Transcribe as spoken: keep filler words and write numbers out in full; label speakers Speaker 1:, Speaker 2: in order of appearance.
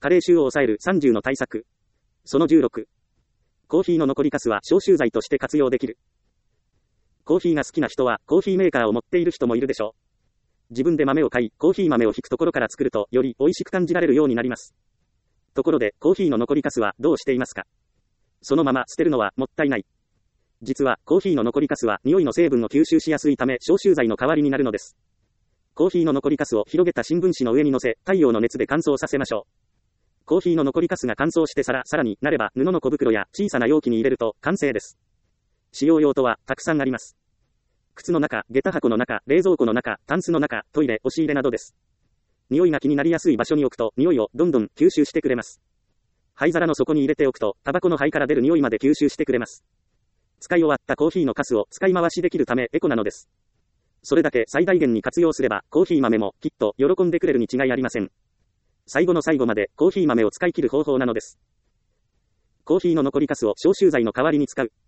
Speaker 1: 加齢臭を抑えるさんじゅうの対策。そのじゅうろく。コーヒーの残りカスは消臭剤として活用できる。コーヒーが好きな人はコーヒーメーカーを持っている人もいるでしょう。自分で豆を買い、コーヒー豆をひくところから作るとより美味しく感じられるようになります。ところで、コーヒーの残りカスはどうしていますか？そのまま捨てるのはもったいない。実は、コーヒーの残りカスは匂いの成分を吸収しやすいため消臭剤の代わりになるのです。コーヒーの残りカスを広げた新聞紙の上に乗せ、太陽の熱で乾燥させましょう。コーヒーの残りカスが乾燥してさらさらになれば布の小袋や小さな容器に入れると完成です。使用用途はたくさんあります。靴の中、下駄箱の中、冷蔵庫の中、タンスの中、トイレ、押し入れなどです。匂いが気になりやすい場所に置くと匂いをどんどん吸収してくれます。灰皿の底に入れておくとタバコの灰から出る匂いまで吸収してくれます。使い終わったコーヒーのカスを使い回しできるためエコなのです。それだけ最大限に活用すればコーヒー豆もきっと喜んでくれるに違いありません。最後の最後までコーヒー豆を使い切る方法なのです。コーヒーの残りカスを消臭剤の代わりに使う。